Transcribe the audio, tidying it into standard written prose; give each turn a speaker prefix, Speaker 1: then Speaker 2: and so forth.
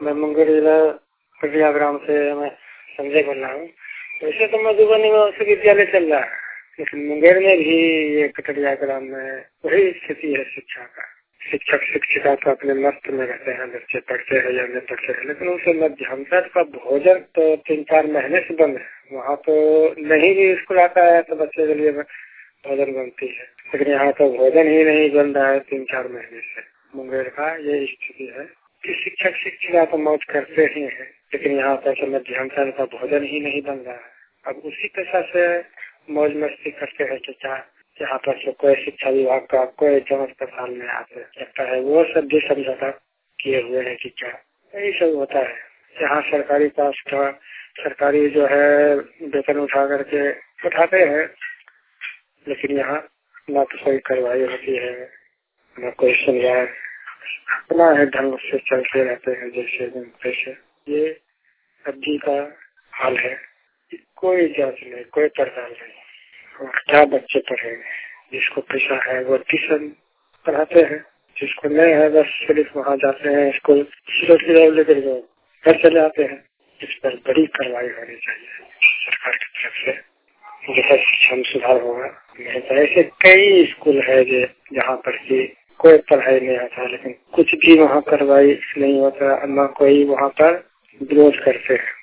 Speaker 1: मैं मुंगेर जिला कटिया ग्राम से मैं संजय बोल रहा हूँ। वैसे तो मधुबनी में उच्च विद्यालय चल रहा है, लेकिन मुंगेर में भी ये कटिया ग्राम में वही स्थिति है शिक्षा का। शिक्षक शिक्षिका तो अपने मस्त में रहते हैं, बच्चे पढ़ते हैं या नहीं पढ़ते हैं, लेकिन उनसे मध्याह्न का भोजन तो 3-4 महीने से बंद है। वहाँ तो नहीं भी स्कूल आता है तो बच्चे के लिए भोजन बनती है, लेकिन यहाँ तो भोजन ही नहीं बन रहा है 3-4 महीने से। मुंगेर का ये स्थिति है कि शिक्षक शिक्षिका तो मौज करते ही हैं, लेकिन यहाँ पर मध्याह्न का भोजन ही नहीं बन रहा है। अब उसी पेशा से मौज मस्ती करते हैं कि क्या यहाँ पर से कोई शिक्षा विभाग का कोई जांच पड़ताल में आते लगता है, वो सब भी समझौता किए हुए है कि क्या यही सब होता है। यहाँ सरकारी पास का सरकारी जो है वेतन उठा करके उठाते हैं, लेकिन यहाँ न तो कोई कार्रवाई होती है न कोई सुनवाई, अपना है ढंग से चलते रहते हैं जैसे तैसे। ये अभी का हाल है, कोई जांच नहीं, कोई पड़ताल नहीं। और क्या बच्चे पढ़ेंगे? जिसको पैसा है वो ट्यूशन पढ़ाते हैं, जिसको नहीं है बस सिर्फ वहाँ जाते हैं स्कूल लेकर घर चले आते हैं। इस पर बड़ी कार्रवाई होनी चाहिए सरकार की तरफ से, जैसा शिक्षा में सुधार होगा। नहीं तो ऐसे कई स्कूल है जहाँ पर की कोई पढ़ाई नहीं आता, लेकिन कुछ भी वहाँ कार्रवाई नहीं होता, न कोई वहाँ पर विरोध करते हैं।